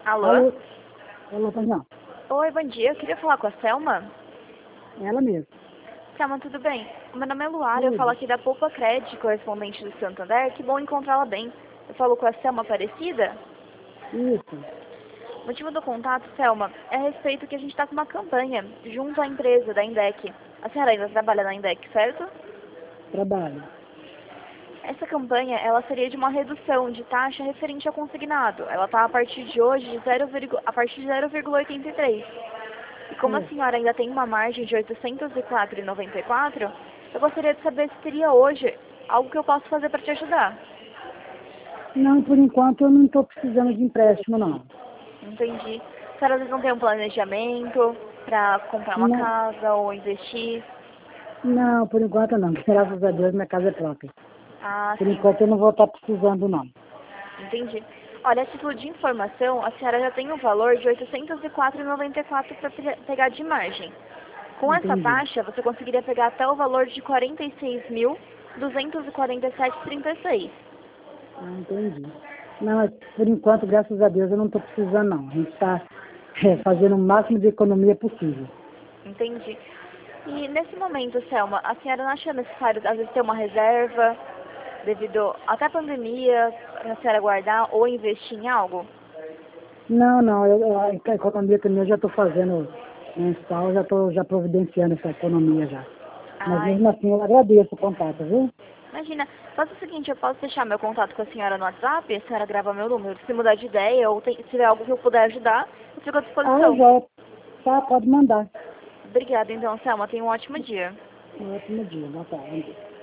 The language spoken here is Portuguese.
Alô? Alô? Alô, pois não. Oi, bom dia. Eu queria falar com a Selma. Ela mesmo. Selma, tudo bem? Meu nome é Luara, eu falo Tudo. aqui da Poupa Cred, correspondente do Santander. Que bom encontrá-la bem. Eu falo com a Selma Aparecida. Isso. O motivo do contato, Selma, é a respeito que a gente está com uma campanha junto à empresa da Indec. A senhora ainda trabalha na Indec, certo? Trabalho. Essa campanha, ela seria de uma redução de taxa referente ao consignado. Ela está a partir de hoje de a partir de 0,83. E como a É. senhora ainda tem uma margem de R$ 804,94, eu gostaria de saber se teria hoje algo que eu possa fazer para te ajudar. Não, por enquanto eu não estou precisando de empréstimo, não. Entendi. A senhora às vezes não tem um planejamento para comprar uma Não, casa ou investir? não, por enquanto não. Graças a Deus minha casa é própria. Ah, Por sim. enquanto eu não vou estar precisando, não. Entendi. Olha, a título de informação, a senhora já tem um valor de R$ 804,94 para pegar de margem. Com essa Entendi. taxa, você conseguiria pegar até o valor de R$ 46.247,36. Ah, entendi. Não, mas por enquanto, graças a Deus, eu não estou precisando, não. A gente está fazendo o máximo de economia possível. Entendi. E nesse momento, Selma, a senhora não acha necessário, às vezes, ter uma reserva devido até à pandemia, para a senhora guardar ou investir em algo? Não, não, a economia também eu já estou fazendo mensal, já estou já providenciando essa economia já. Mas Ai, mesmo assim eu agradeço o contato, viu? imagina, faz o seguinte, eu posso deixar meu contato com a senhora no WhatsApp, a senhora grava meu número. Se mudar de ideia ou se tiver algo que eu puder ajudar, eu fico à Ah, disposição. já. Tá, pode mandar. Obrigada, então, Selma. Tenha um ótimo dia. Um ótimo dia, boa tarde.